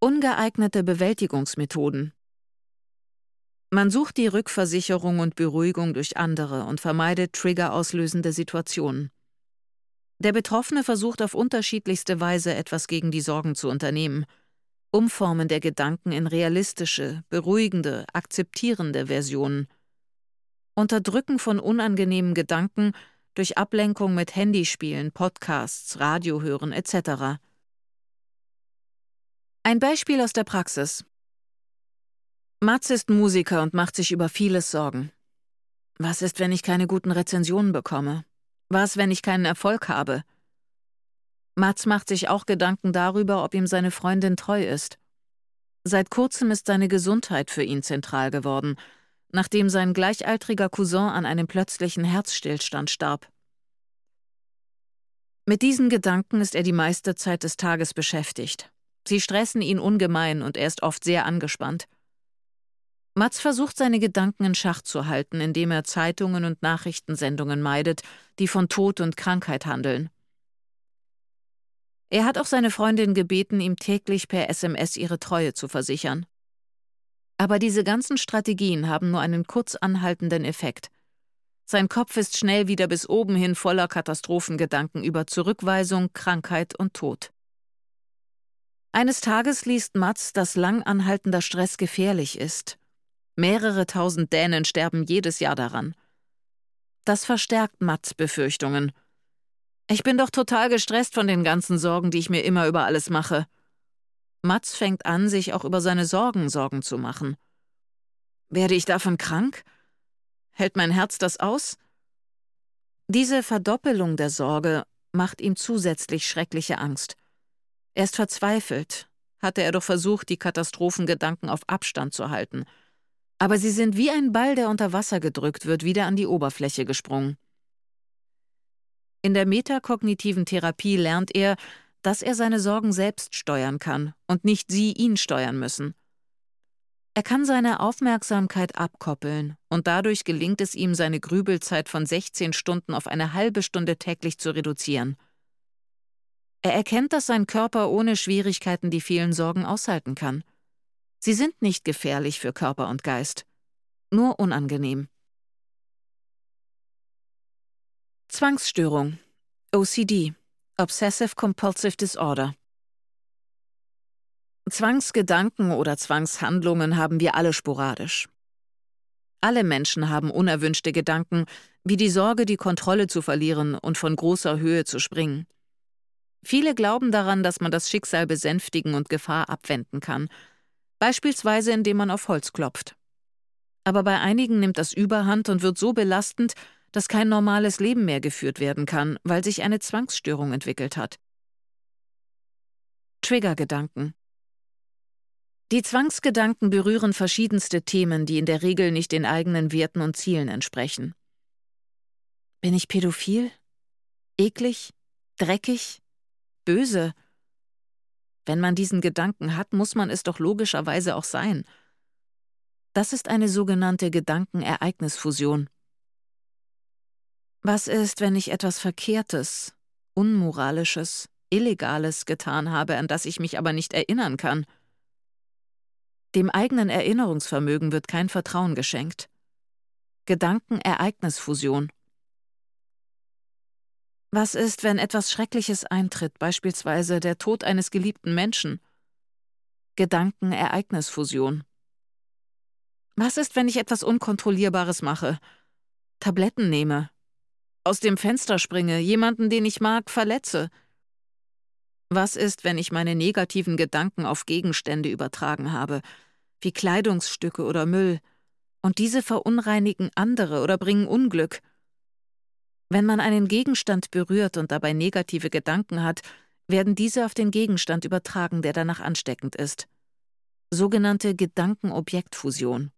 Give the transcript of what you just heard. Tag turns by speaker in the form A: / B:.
A: Ungeeignete Bewältigungsmethoden. Man sucht die Rückversicherung und Beruhigung durch andere und vermeidet triggerauslösende Situationen. Der Betroffene versucht auf unterschiedlichste Weise etwas gegen die Sorgen zu unternehmen. Umformen der Gedanken in realistische, beruhigende, akzeptierende Versionen. Unterdrücken von unangenehmen Gedanken durch Ablenkung mit Handyspielen, Podcasts, Radio hören etc. Ein Beispiel aus der Praxis. Mats ist Musiker und macht sich über vieles Sorgen. Was ist, wenn ich keine guten Rezensionen bekomme? Was, wenn ich keinen Erfolg habe? Mats macht sich auch Gedanken darüber, ob ihm seine Freundin treu ist. Seit kurzem ist seine Gesundheit für ihn zentral geworden, nachdem sein gleichaltriger Cousin an einem plötzlichen Herzstillstand starb. Mit diesen Gedanken ist er die meiste Zeit des Tages beschäftigt. Sie stressen ihn ungemein und er ist oft sehr angespannt. Mats versucht, seine Gedanken in Schach zu halten, indem er Zeitungen und Nachrichtensendungen meidet, die von Tod und Krankheit handeln. Er hat auch seine Freundin gebeten, ihm täglich per SMS ihre Treue zu versichern. Aber diese ganzen Strategien haben nur einen kurz anhaltenden Effekt. Sein Kopf ist schnell wieder bis oben hin voller Katastrophengedanken über Zurückweisung, Krankheit und Tod. Eines Tages liest Mats, dass lang anhaltender Stress gefährlich ist. Mehrere tausend Dänen sterben jedes Jahr daran. Das verstärkt Mats' Befürchtungen. Ich bin doch total gestresst von den ganzen Sorgen, die ich mir immer über alles mache. Mats fängt an, sich auch über seine Sorgen zu machen. Werde ich davon krank? Hält mein Herz das aus? Diese Verdoppelung der Sorge macht ihm zusätzlich schreckliche Angst. Er ist verzweifelt, hatte er doch versucht, die Katastrophengedanken auf Abstand zu halten. Aber sie sind wie ein Ball, der unter Wasser gedrückt wird, wieder an die Oberfläche gesprungen. In der metakognitiven Therapie lernt er, dass er seine Sorgen selbst steuern kann und nicht sie ihn steuern müssen. Er kann seine Aufmerksamkeit abkoppeln und dadurch gelingt es ihm, seine Grübelzeit von 16 Stunden auf eine halbe Stunde täglich zu reduzieren. Er erkennt, dass sein Körper ohne Schwierigkeiten die vielen Sorgen aushalten kann. Sie sind nicht gefährlich für Körper und Geist, nur unangenehm. Zwangsstörung, OCD, Obsessive Compulsive Disorder. Zwangsgedanken oder Zwangshandlungen haben wir alle sporadisch. Alle Menschen haben unerwünschte Gedanken, wie die Sorge, die Kontrolle zu verlieren und von großer Höhe zu springen. Viele glauben daran, dass man das Schicksal besänftigen und Gefahr abwenden kann, beispielsweise indem man auf Holz klopft. Aber bei einigen nimmt das Überhand und wird so belastend, dass kein normales Leben mehr geführt werden kann, weil sich eine Zwangsstörung entwickelt hat. Triggergedanken. Die Zwangsgedanken berühren verschiedenste Themen, die in der Regel nicht den eigenen Werten und Zielen entsprechen. Bin ich pädophil? Eklig? Dreckig? Böse? Wenn man diesen Gedanken hat, muss man es doch logischerweise auch sein. Das ist eine sogenannte Gedankenereignisfusion. Was ist, wenn ich etwas Verkehrtes, Unmoralisches, Illegales getan habe, an das ich mich aber nicht erinnern kann? Dem eigenen Erinnerungsvermögen wird kein Vertrauen geschenkt. Gedankenereignisfusion. Was ist, wenn etwas Schreckliches eintritt, beispielsweise der Tod eines geliebten Menschen? Gedankenereignisfusion. Was ist, wenn ich etwas Unkontrollierbares mache? Tabletten nehme, aus dem Fenster springe, jemanden, den ich mag, verletze? Was ist, wenn ich meine negativen Gedanken auf Gegenstände übertragen habe, wie Kleidungsstücke oder Müll, und diese verunreinigen andere oder bringen Unglück? Wenn man einen Gegenstand berührt und dabei negative Gedanken hat, werden diese auf den Gegenstand übertragen, der danach ansteckend ist. Sogenannte Gedankenobjektfusion.